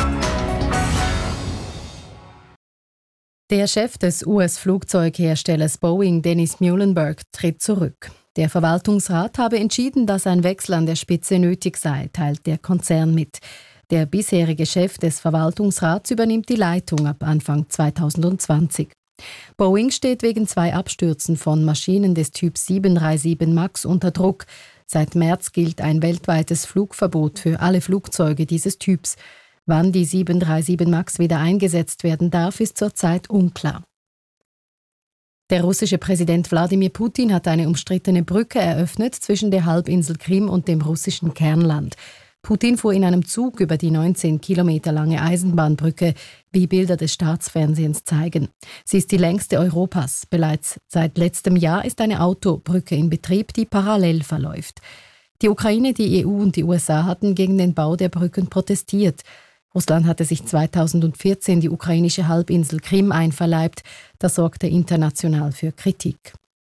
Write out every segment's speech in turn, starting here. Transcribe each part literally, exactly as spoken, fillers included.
Der Chef des U S-Flugzeugherstellers Boeing, Dennis Muilenburg, tritt zurück. Der Verwaltungsrat habe entschieden, dass ein Wechsel an der Spitze nötig sei, teilt der Konzern mit. Der bisherige Chef des Verwaltungsrats übernimmt die Leitung ab Anfang zweitausendzwanzig. Boeing steht wegen zwei Abstürzen von Maschinen des Typs sieben drei sieben MAX unter Druck. Seit März gilt ein weltweites Flugverbot für alle Flugzeuge dieses Typs. Wann die sieben drei sieben MAX wieder eingesetzt werden darf, ist zurzeit unklar. Der russische Präsident Wladimir Putin hat eine umstrittene Brücke eröffnet zwischen der Halbinsel Krim und dem russischen Kernland. Putin fuhr in einem Zug über die neunzehn Kilometer lange Eisenbahnbrücke, wie Bilder des Staatsfernsehens zeigen. Sie ist die längste Europas. Bereits seit letztem Jahr ist eine Autobrücke in Betrieb, die parallel verläuft. Die Ukraine, die E U und die U S A hatten gegen den Bau der Brücken protestiert. Russland hatte sich zweitausendvierzehn die ukrainische Halbinsel Krim einverleibt. Das sorgte international für Kritik.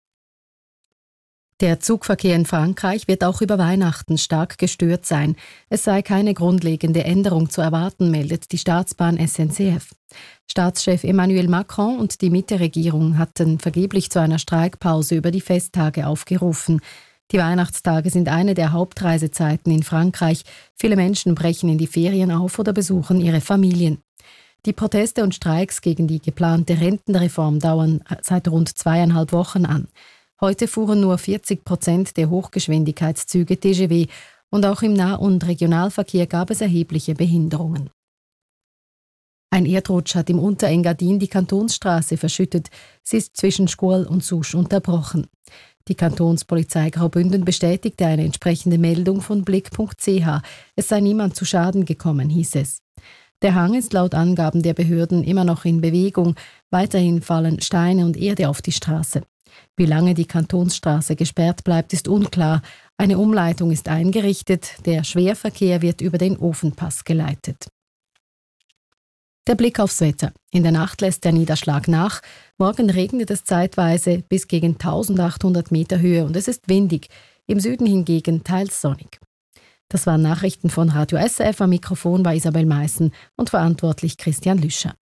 Der Zugverkehr in Frankreich wird auch über Weihnachten stark gestört sein. Es sei keine grundlegende Änderung zu erwarten, meldet die Staatsbahn S N C F. Staatschef Emmanuel Macron und die Mitte-Regierung hatten vergeblich zu einer Streikpause über die Festtage aufgerufen. Die Weihnachtstage sind eine der Hauptreisezeiten in Frankreich. Viele Menschen brechen in die Ferien auf oder besuchen ihre Familien. Die Proteste und Streiks gegen die geplante Rentenreform dauern seit rund zweieinhalb Wochen an. Heute fuhren nur vierzig Prozent der Hochgeschwindigkeitszüge T G V und auch im Nah- und Regionalverkehr gab es erhebliche Behinderungen. Ein Erdrutsch hat im Unterengadin die Kantonsstraße verschüttet. Sie ist zwischen Schkuol und Susch unterbrochen. Die Kantonspolizei Graubünden bestätigte eine entsprechende Meldung von blick punkt c h. Es sei niemand zu Schaden gekommen, hieß es. Der Hang ist laut Angaben der Behörden immer noch in Bewegung. Weiterhin fallen Steine und Erde auf die Straße. Wie lange die Kantonsstraße gesperrt bleibt, ist unklar. Eine Umleitung ist eingerichtet. Der Schwerverkehr wird über den Ofenpass geleitet. Der Blick aufs Wetter. In der Nacht lässt der Niederschlag nach. Morgen regnet es zeitweise bis gegen eintausendachthundert Meter Höhe und es ist windig. Im Süden hingegen teils sonnig. Das waren Nachrichten von Radio S R F. Am Mikrofon war Isabel Meissen und verantwortlich Christian Lüscher.